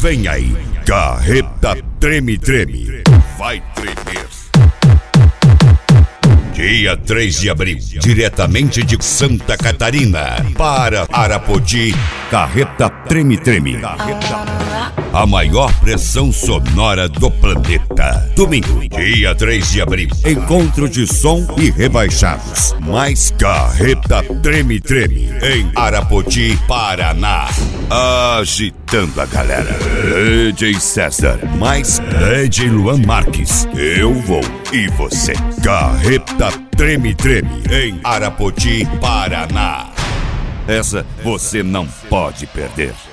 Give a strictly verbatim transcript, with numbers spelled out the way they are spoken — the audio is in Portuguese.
Vem aí, Carreta Treme Treme. Vai tremer. Dia três de abril, diretamente de Santa Catarina para Arapoti, Carreta Treme Treme. A maior pressão sonora do planeta. Domingo, dia três de abril, encontro de som e rebaixados. Mais Carreta Treme Treme em Arapoti, Paraná. Agitando a galera. D J César, mais D J Luan Marques. Eu vou e você. Carreta Treme Treme em Arapoti, Paraná. Essa você não pode perder.